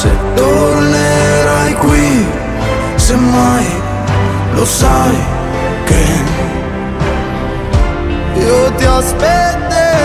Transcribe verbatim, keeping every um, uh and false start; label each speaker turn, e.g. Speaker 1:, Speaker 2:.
Speaker 1: se tornerai qui, se mai lo sai che io ti aspetterò